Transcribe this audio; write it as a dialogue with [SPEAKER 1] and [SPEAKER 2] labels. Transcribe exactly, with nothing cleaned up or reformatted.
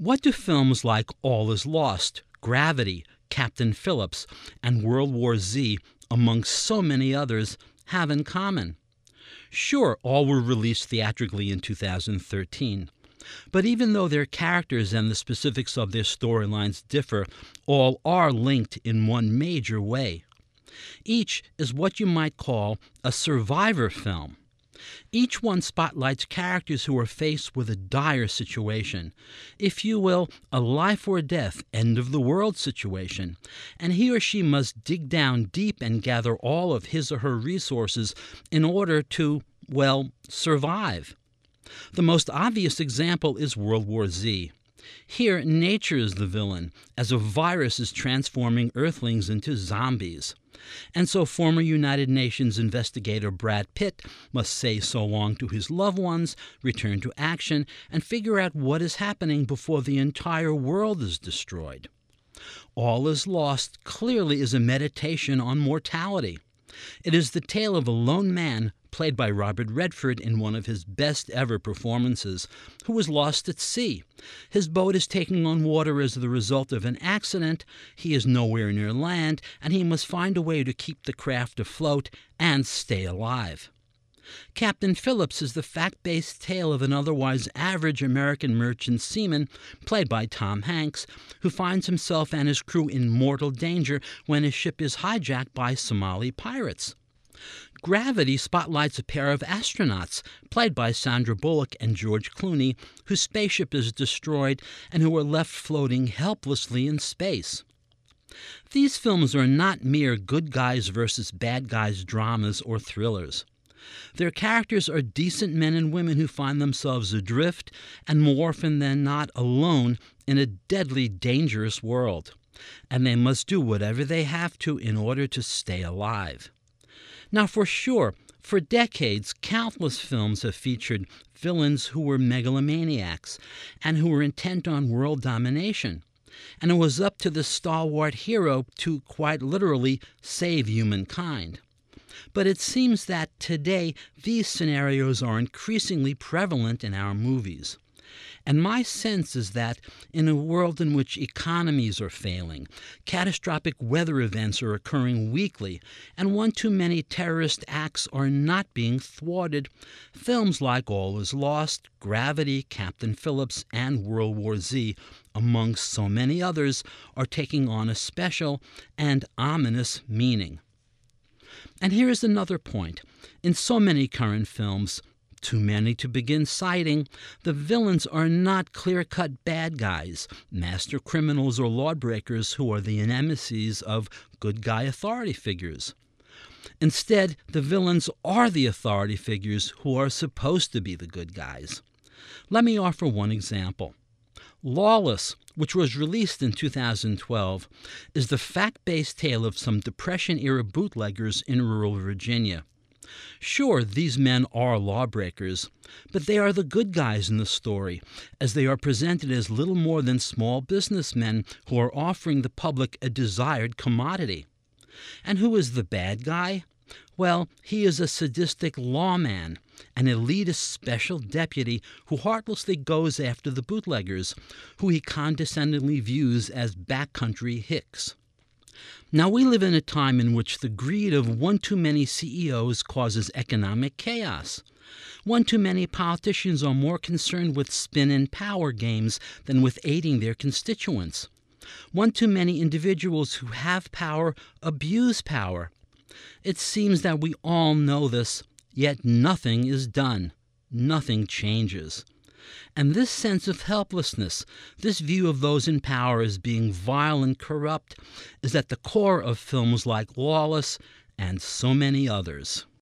[SPEAKER 1] What do films like All Is Lost, Gravity, Captain Phillips, and World War Z, amongst so many others, have in common? Sure, all were released theatrically in two thousand thirteen. But even though their characters and the specifics of their storylines differ, all are linked in one major way. Each is what you might call a survivor film. Each one spotlights characters who are faced with a dire situation, if you will, a life or death, end of the world situation, and he or she must dig down deep and gather all of his or her resources in order to, well, survive. The most obvious example is World War Z. Here, nature is the villain, as a virus is transforming Earthlings into zombies. And so former United Nations investigator Brad Pitt must say so long to his loved ones, return to action, and figure out what is happening before the entire world is destroyed. All Is Lost clearly is a meditation on mortality. It is the tale of a lone man, played by Robert Redford in one of his best-ever performances, who was lost at sea. His boat is taking on water as the result of an accident, he is nowhere near land, and he must find a way to keep the craft afloat and stay alive. Captain Phillips is the fact-based tale of an otherwise average American merchant seaman, played by Tom Hanks, who finds himself and his crew in mortal danger when his ship is hijacked by Somali pirates. Gravity spotlights a pair of astronauts, played by Sandra Bullock and George Clooney, whose spaceship is destroyed and who are left floating helplessly in space. These films are not mere good guys versus bad guys dramas or thrillers. Their characters are decent men and women who find themselves adrift, and more often than not alone, in a deadly dangerous world, and they must do whatever they have to in order to stay alive. Now, for sure, for decades, countless films have featured villains who were megalomaniacs and who were intent on world domination, and it was up to the stalwart hero to, quite literally, save humankind. But it seems that today these scenarios are increasingly prevalent in our movies. And my sense is that in a world in which economies are failing, catastrophic weather events are occurring weekly, and one too many terrorist acts are not being thwarted, films like All Is Lost, Gravity, Captain Phillips, and World War Z, amongst so many others, are taking on a special and ominous meaning. And here is another point. In so many current films, too many to begin citing, the villains are not clear-cut bad guys, master criminals or lawbreakers who are the nemesis of good guy authority figures. Instead, the villains are the authority figures who are supposed to be the good guys. Let me offer one example. Lawless, which was released in two thousand twelve, is the fact-based tale of some Depression-era bootleggers in rural Virginia. Sure, these men are lawbreakers, but they are the good guys in the story, as they are presented as little more than small businessmen who are offering the public a desired commodity. And who is the bad guy? Well, he is a sadistic lawman, an elitist special deputy who heartlessly goes after the bootleggers, who he condescendingly views as backcountry hicks. Now, we live in a time in which the greed of one too many C E Os causes economic chaos. One too many politicians are more concerned with spin and power games than with aiding their constituents. One too many individuals who have power abuse power. It seems that we all know this, yet nothing is done. Nothing changes. And this sense of helplessness, this view of those in power as being vile and corrupt, is at the core of films like Lawless and so many others.